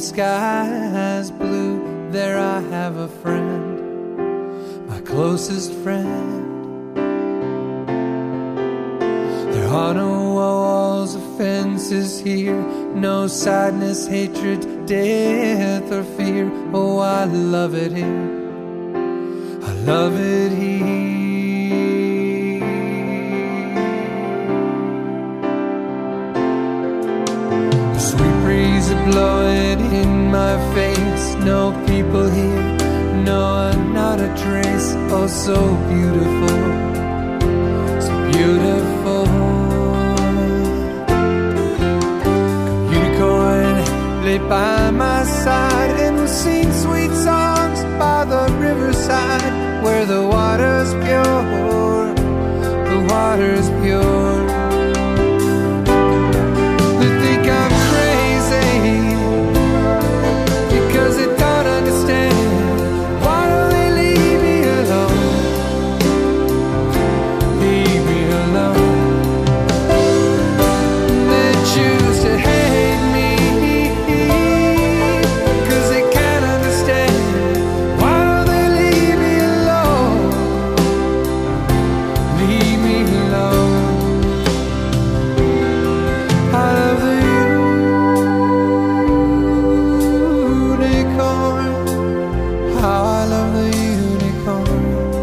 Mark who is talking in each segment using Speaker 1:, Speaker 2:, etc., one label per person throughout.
Speaker 1: sky's blue, there I have a friend, my closest friend. There are no walls or fences here, no sadness, hatred, death or fear. Oh, I love it here, I love it here. The sweet breeze is blowing in my face, no people here, no, not a trace. Oh, so beautiful, so beautiful. Unicorn lay by my side, and we'll sing sweet songs by the riverside, where the water's pure, the water's pure. They think I'm crazy because they don't understand. Why do they leave me alone? Leave me alone. They choose to hate me because they can't understand. Why do they leave me alone? Leave me alone. I love the unicorn. How I love the unicorn.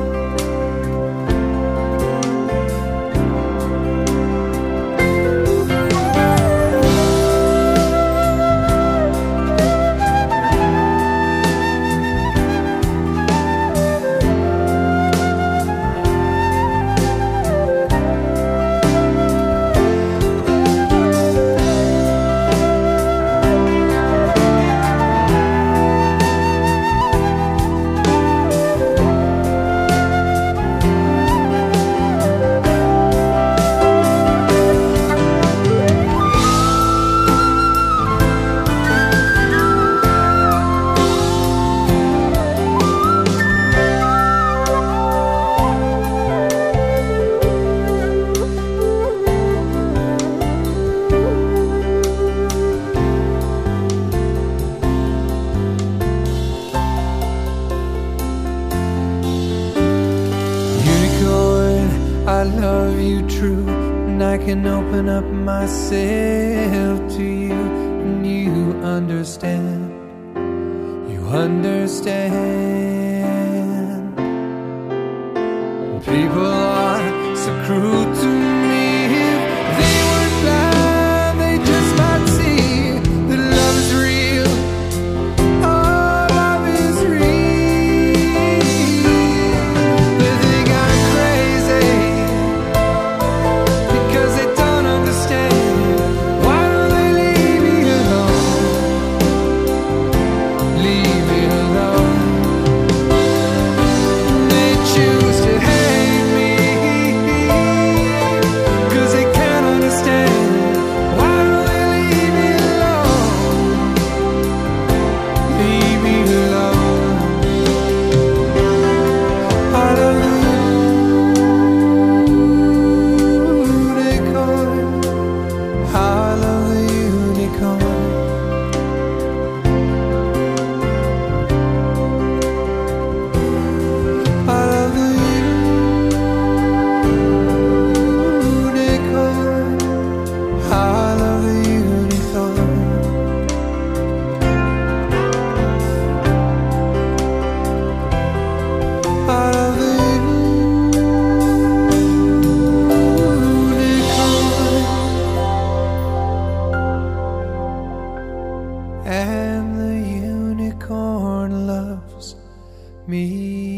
Speaker 1: Unicorn, I love you true, and I can open up myself to you, and you understand, you understand. People are so cruel to me. If they were blind, they just might see that love is real. Oh, love is real. They think I'm crazy because they don't understand. Why do they leave me alone? Leave me alone. They choose to hate me because they can't understand. Why do they leave me alone? Leave me alone. I love the unicorn. I love the unicorn. I love the unicorn. I love the unicorn. I love the unicorn. And the unicorn loves me.